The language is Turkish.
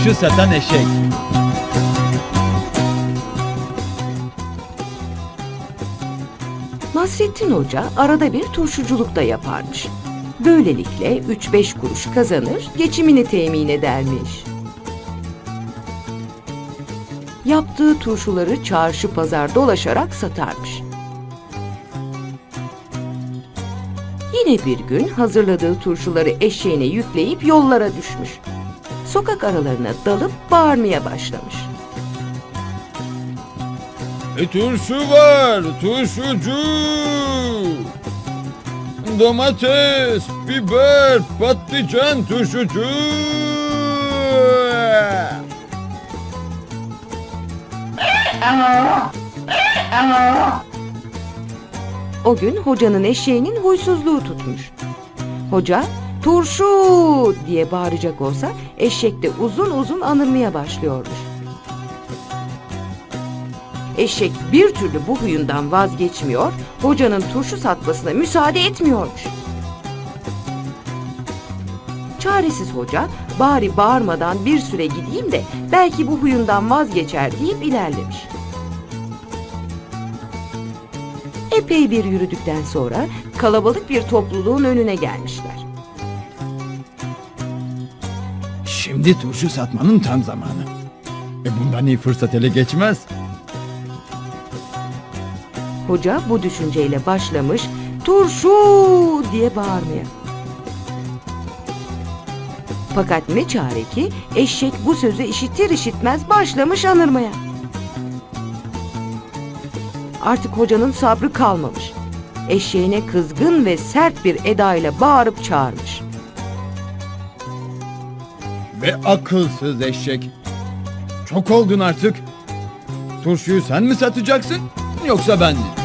turşu satan eşek. Nasrettin Hoca arada bir turşuculuk da yaparmış. Böylelikle 3-5 kuruş kazanır, geçimini temin edermiş. Yaptığı turşuları çarşı pazar dolaşarak satarmış. Yine bir gün hazırladığı turşuları eşeğine yükleyip yollara düşmüş. Sokak aralarına dalıp bağırmaya başlamış. Turşu var, turşucu. Domates, biber, patlıcan turşucu. O gün hocanın eşeğinin huysuzluğu tutmuş. Hoca turşu diye bağıracak olsa eşek de uzun uzun anırmaya başlıyormuş. Eşek bir türlü bu huyundan vazgeçmiyor, hocanın turşu satmasına müsaade etmiyormuş. Çaresiz hoca, bari bağırmadan bir süre gideyim de belki bu huyundan vazgeçer deyip ilerlemiş. Epey bir yürüdükten sonra kalabalık bir topluluğun önüne gelmişler. Şimdi turşu satmanın tam zamanı. Bundan iyi fırsat ele geçmez. Hoca bu düşünceyle başlamış, turşu diye bağırmaya. Fakat ne çare ki eşek bu sözü işitir işitmez başlamış anırmaya. Artık hocanın sabrı kalmamış. Eşeğine kızgın ve sert bir edayla bağırıp çağırmış. Ve akılsız eşek. Çok oldun artık. Turşuyu sen mi satacaksın yoksa ben mi?